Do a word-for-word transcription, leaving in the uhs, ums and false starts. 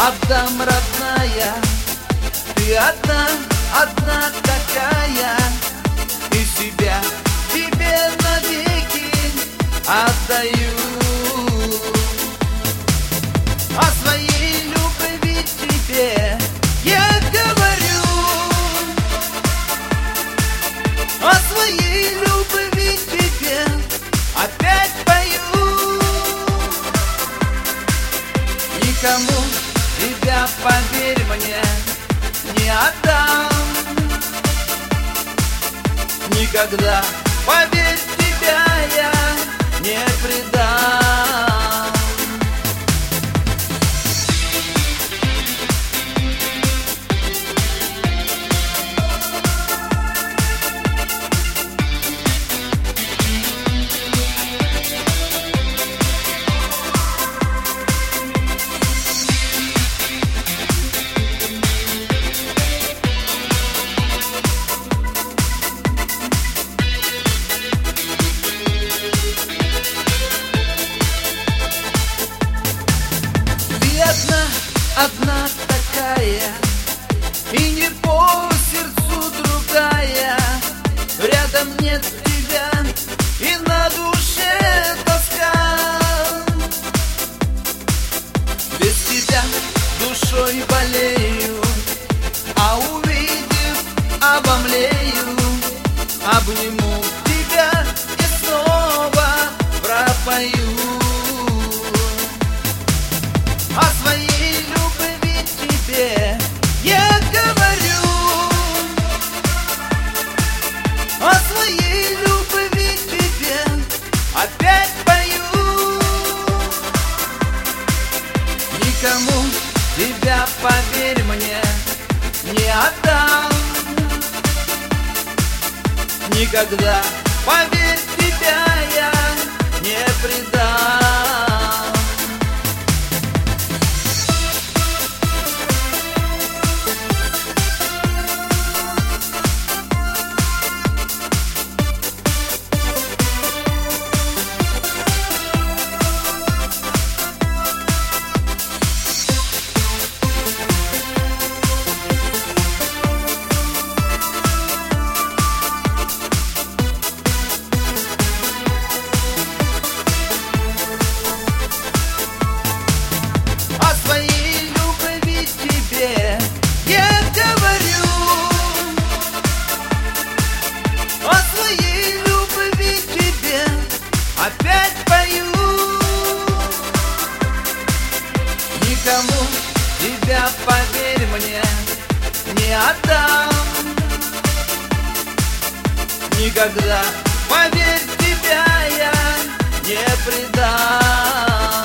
отдам, родная. Ты одна, одна такая, и себя тебе навеки отдаю. О своей любви тебе я говорю, о своей любви тебе опять пою. Никому тебя, поверь мне, не отдам никогда. Поверь, тебя я не предам. Одна такая, и не по сердцу другая. Рядом нет тебя, и на душе тоска. Без тебя душой болею, а увидев, обомлею. Обниму тебя и снова пропою о своей любви тебе я говорю, о своей любви тебе опять пою. Никому тебя, поверь мне, не отдам никогда. Поверь, тебя я не предам. Опять пою. Никому тебя, поверь мне, не отдам никогда. Поверь, тебя я не предам.